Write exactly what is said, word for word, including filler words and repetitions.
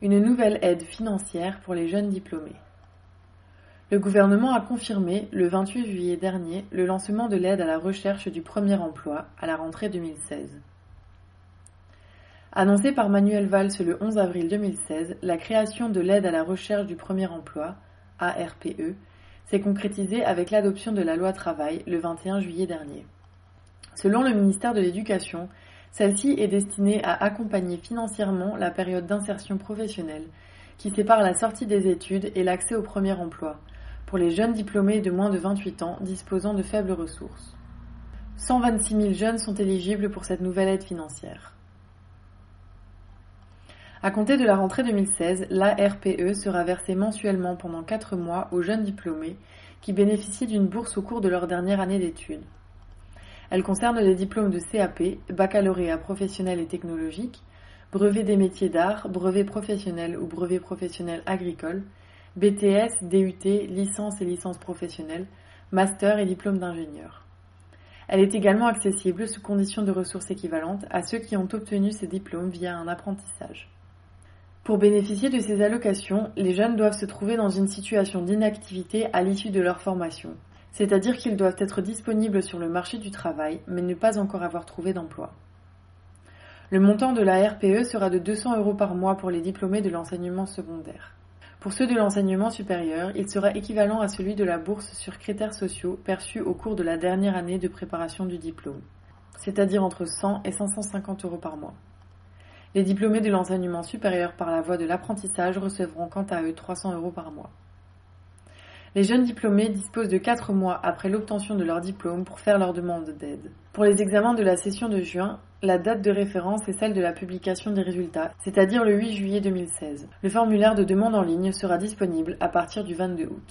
une nouvelle aide financière pour les jeunes diplômés. Le gouvernement a confirmé, le vingt-huit juillet dernier, le lancement de l'aide à la recherche du premier emploi à la rentrée deux mille seize. Annoncée par Manuel Valls le onze avril deux mille seize, la création de l'aide à la recherche du premier emploi, A R P E, s'est concrétisée avec l'adoption de la loi Travail le vingt et un juillet dernier. Selon le ministère de l'Éducation, celle-ci est destinée à accompagner financièrement la période d'insertion professionnelle qui sépare la sortie des études et l'accès au premier emploi, pour les jeunes diplômés de moins de vingt-huit ans disposant de faibles ressources. cent vingt-six mille jeunes sont éligibles pour cette nouvelle aide financière. À compter de la rentrée deux mille seize, l'A R P E sera versée mensuellement pendant quatre mois aux jeunes diplômés qui bénéficient d'une bourse au cours de leur dernière année d'études. Elle concerne les diplômes de C A P, baccalauréat professionnel et technologique, brevet des métiers d'art, brevet professionnel ou brevet professionnel agricole, B T S, D U T, licence et licence professionnelle, master et diplôme d'ingénieur. Elle est également accessible, sous conditions de ressources équivalentes, à ceux qui ont obtenu ces diplômes via un apprentissage. Pour bénéficier de ces allocations, les jeunes doivent se trouver dans une situation d'inactivité à l'issue de leur formation, c'est-à-dire qu'ils doivent être disponibles sur le marché du travail, mais ne pas encore avoir trouvé d'emploi. Le montant de la R P E sera de deux cents euros par mois pour les diplômés de l'enseignement secondaire. Pour ceux de l'enseignement supérieur, il sera équivalent à celui de la bourse sur critères sociaux perçue au cours de la dernière année de préparation du diplôme, c'est-à-dire entre cent et cinq cent cinquante euros par mois. Les diplômés de l'enseignement supérieur par la voie de l'apprentissage recevront quant à eux trois cents euros par mois. Les jeunes diplômés disposent de quatre mois après l'obtention de leur diplôme pour faire leur demande d'aide. Pour les examens de la session de juin, la date de référence est celle de la publication des résultats, c'est-à-dire le huit juillet deux mille seize. Le formulaire de demande en ligne sera disponible à partir du vingt-deux août.